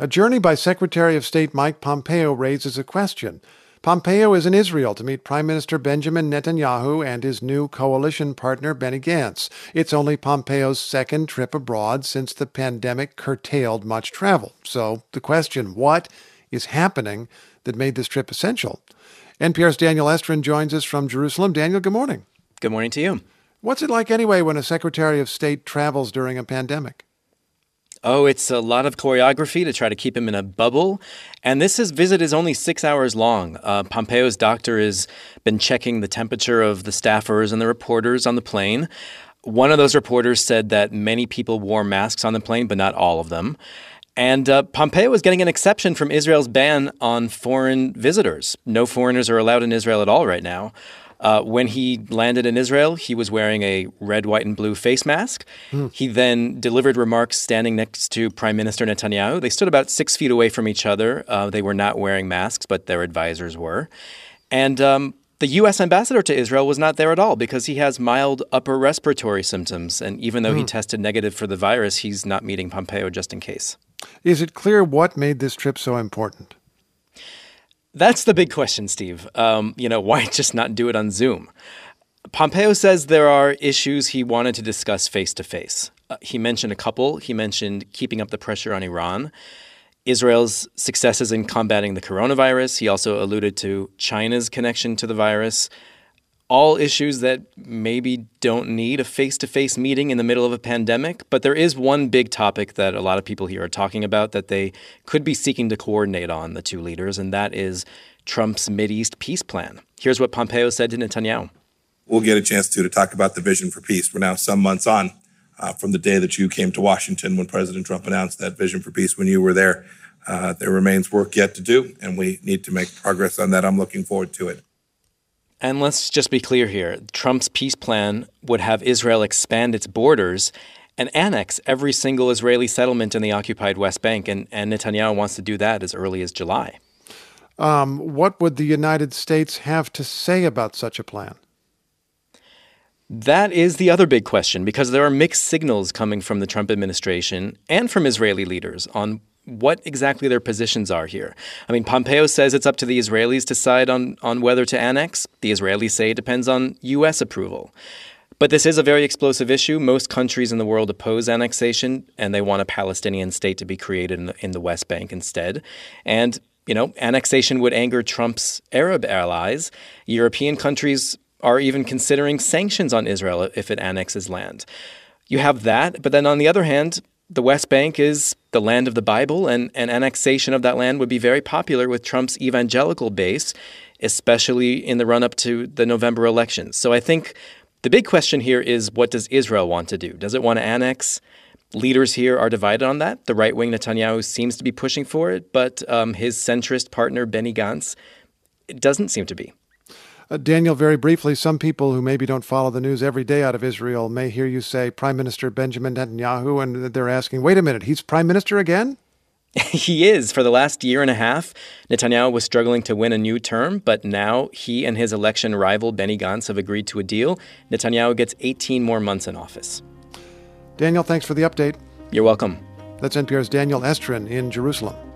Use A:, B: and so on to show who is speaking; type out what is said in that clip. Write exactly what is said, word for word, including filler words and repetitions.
A: A journey by Secretary of State Mike Pompeo raises a question. Pompeo is in Israel to meet Prime Minister Benjamin Netanyahu and his new coalition partner Benny Gantz. It's only Pompeo's second trip abroad since the pandemic curtailed much travel. So the question, what is happening that made this trip essential? N P R's Daniel Estrin joins us from Jerusalem. Daniel, good morning.
B: Good morning to you.
A: What's it like anyway when a Secretary of State travels during a pandemic?
B: Oh, it's a lot of choreography to try to keep him in a bubble. And this is, visit is only six hours long. Uh, Pompeo's doctor has been checking the temperature of the staffers and the reporters on the plane. One of those reporters said that many people wore masks on the plane, but not all of them. And uh, Pompeo is getting an exception from Israel's ban on foreign visitors. No foreigners are allowed in Israel at all right now. Uh, when he landed in Israel, he was wearing a red, white, and blue face mask. Mm. He then delivered remarks standing next to Prime Minister Netanyahu. They stood about six feet away from each other. Uh, they were not wearing masks, but their advisors were. And um, the U S ambassador to Israel was not there at all because he has mild upper respiratory symptoms. And even though mm. he tested negative for the virus, he's not meeting Pompeo just in case.
A: Is it clear what made this trip so important?
B: That's the big question, Steve. Um, you know, why just not do it on Zoom? Pompeo says there are issues he wanted to discuss face-to-face. Uh, he mentioned a couple. He mentioned keeping up the pressure on Iran, Israel's successes in combating the coronavirus. He also alluded to China's connection to the virus. All issues that maybe don't need a face-to-face meeting in the middle of a pandemic. But there is one big topic that a lot of people here are talking about that they could be seeking to coordinate on, the two leaders, and that is Trump's Mideast peace plan. Here's what Pompeo said to Netanyahu.
C: We'll get a chance to, to talk about the vision for peace. We're now some months on uh, from the day that you came to Washington when President Trump announced that vision for peace when you were there. Uh, there remains work yet to do, and we need to make progress on that. I'm looking forward to it.
B: And let's just be clear here. Trump's peace plan would have Israel expand its borders and annex every single Israeli settlement in the occupied West Bank. And, and Netanyahu wants to do that as early as July.
A: Um, what would the United States have to say about such a plan?
B: That is the other big question, because there are mixed signals coming from the Trump administration and from Israeli leaders on what exactly their positions are here. I mean, Pompeo says it's up to the Israelis to decide on, on whether to annex. The Israelis say it depends on U S approval. But this is a very explosive issue. Most countries in the world oppose annexation, and they want a Palestinian state to be created in the, in the West Bank instead. And, you know, annexation would anger Trump's Arab allies. European countries are even considering sanctions on Israel if it annexes land. You have that, but then on the other hand, the West Bank is the land of the Bible, and, and annexation of that land would be very popular with Trump's evangelical base, especially in the run-up to the November elections. So I think the big question here is, what does Israel want to do? Does it want to annex? Leaders here are divided on that. The right-wing Netanyahu seems to be pushing for it, but um, his centrist partner, Benny Gantz, it doesn't seem to be.
A: Uh, Daniel, very briefly, some people who maybe don't follow the news every day out of Israel may hear you say Prime Minister Benjamin Netanyahu, and they're asking, wait a minute, he's prime minister again?
B: He is. For the last year and a half, Netanyahu was struggling to win a new term, but now he and his election rival, Benny Gantz, have agreed to a deal. Netanyahu gets eighteen more months in office.
A: Daniel, thanks for the update.
B: You're welcome.
A: That's N P R's Daniel Estrin in Jerusalem.